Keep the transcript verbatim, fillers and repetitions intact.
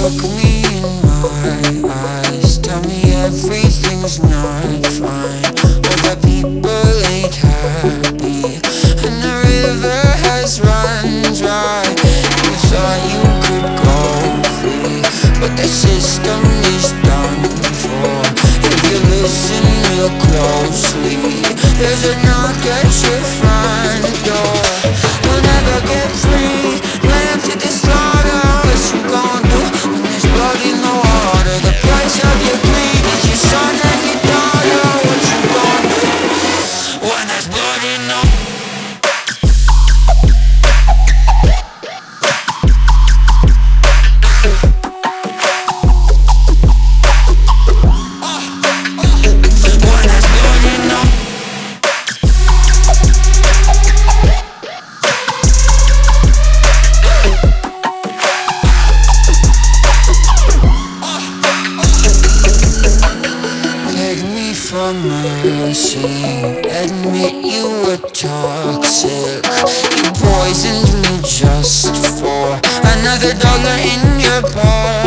Look me in my eyes, tell me everything's not fine. All the people ain't happy, and the river has run dry. You thought you could go free, but the system is done for. If you listen real closely, there's a knock at your front door. You'll never get free, land to the slaughter. What you gon' do when there's blood in the water? The price of your greed is your son and your daughter. What you gon' do when there's blood in the water? For mercy, admit you were toxic. You poisoned me just for another dollar in your pocket.